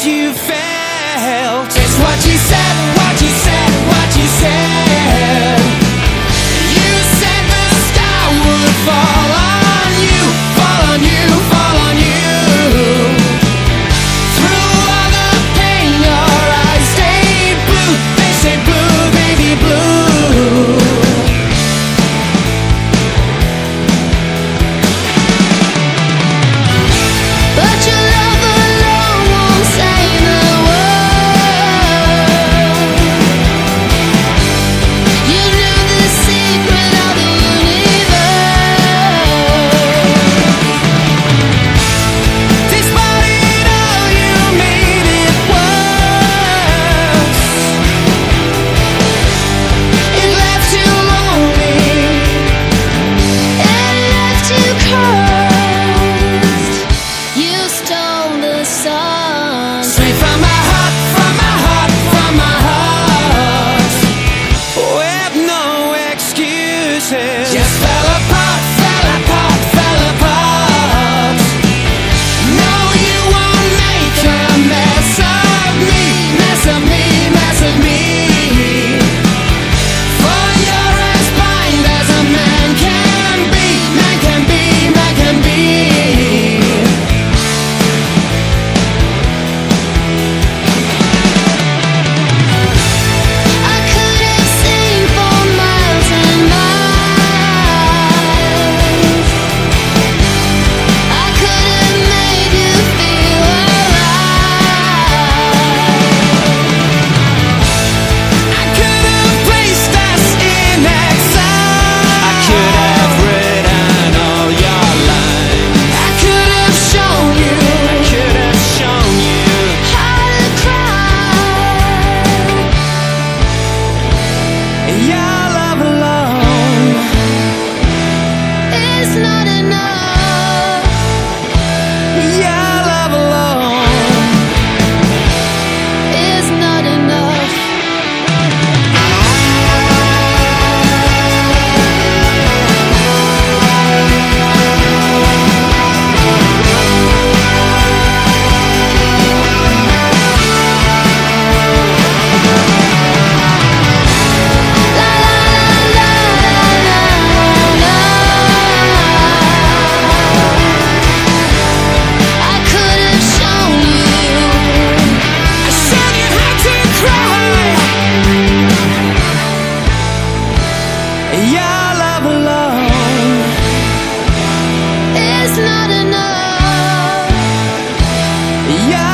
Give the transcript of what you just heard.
you felt. It's what you said, what you said, what you said. You said the sky would fall on you, fall on you, fall on you. Through all the pain, your eyes stay blue. They say blue, baby, blue. But your love alone won't save the world. You knew the secret of the universe. Despite it all, you made it worse. It left you lonely. It left you cursed. You stole the sun. Straight from my heart, from my heart, from my heart. With no excuses. Just fell apart, fell apart, fell apart. No, you won't make a mess of me, mess of me, mess of me. For you're as blind as a man can be, man can be, man can be. I could have seen for miles and miles. I could have made you feel alive. I could have placed us in exile. I could have written all your lines. I could have shown you. I could have shown you. How to cry. Your love alone. It's not enough. Your love alone. It's not enough. I could have shown you. I showed you how to cry. Your love alone. It's not enough. Your